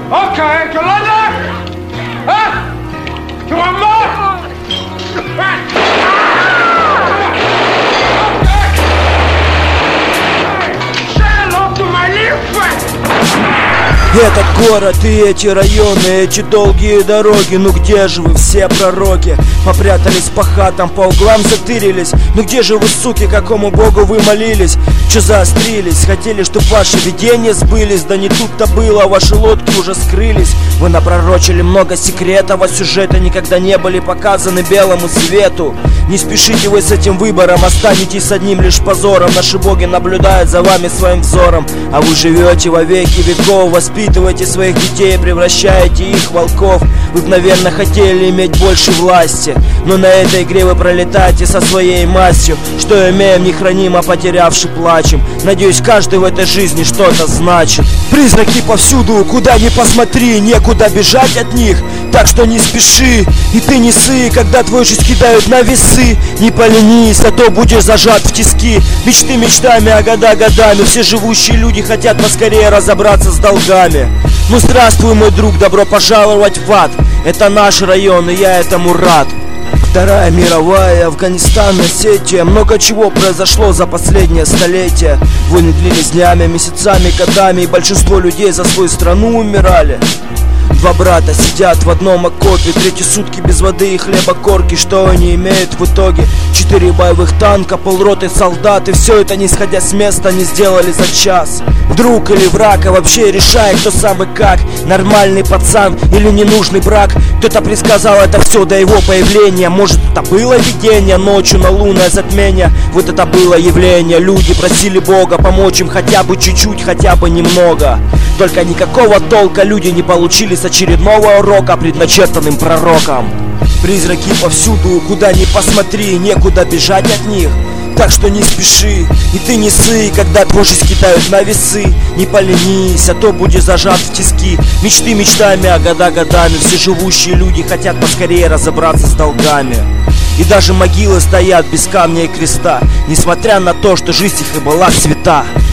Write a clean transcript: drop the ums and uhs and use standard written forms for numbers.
Okay, to London? Huh? You want more? Say hello to my little friend. Этот город и эти районы, эти долгие дороги. Ну где же вы, все пророки? Попрятались по хатам, по углам затырились. Ну где же вы, суки, какому богу вы молились? Чё заострились? Хотели, чтоб ваши видения сбылись? Да не тут-то было, ваши лодки уже скрылись. Вы напророчили много секретов, а сюжеты никогда не были показаны белому свету. Не спешите вы с этим выбором, останетесь с одним лишь позором. Наши боги наблюдают за вами своим взором, а вы живете во веки веков. Воспитываете своих детей, превращаете их в волков. Вы, наверное, хотели иметь больше власти, но на этой игре вы пролетаете со своей мастью. Что имеем, не храним, а потерявши плачем. Надеюсь, каждый в этой жизни что-то значит. Призраки повсюду, куда ни посмотри, некуда бежать от них. Так что не спеши, и ты не ссы, когда твою жизнь кидают на весы. Не поленись, а то будешь зажат в тиски. Мечты мечтами, а года годами. Все живущие люди хотят поскорее разобраться с долгами. Ну здравствуй, мой друг, добро пожаловать в ад. Это наш район, и я этому рад. Вторая мировая, Афганистан, Осетия. Много чего произошло за последнее столетие. Войны длились днями, месяцами, годами, и большинство людей за свою страну умирали. Два брата сидят в одном окопе, третьи сутки без воды и хлеба корки. Что они имеют в итоге? 4 боевых танка, полроты солдат. И все это, не сходя с места, не сделали за час. Друг или враг, а вообще решай, кто сам и как. Нормальный пацан или ненужный брак. Кто-то предсказал это все до его появления. Может, это было видение ночью на лунное затмение. Вот это было явление. Люди просили Бога помочь им хотя бы чуть-чуть, хотя бы немного. Только никакого толка люди не получили с очередного урока, предначертанным пророком. Призраки повсюду, куда ни посмотри, некуда бежать от них. Так что не спеши, и ты не ссы, когда твою жизнь кидают на весы. Не поленись, а то будешь зажат в тиски. Мечты мечтами, а года годами. Все живущие люди хотят поскорее разобраться с долгами. И даже могилы стоят без камня и креста, несмотря на то, что жизнь их и была свята.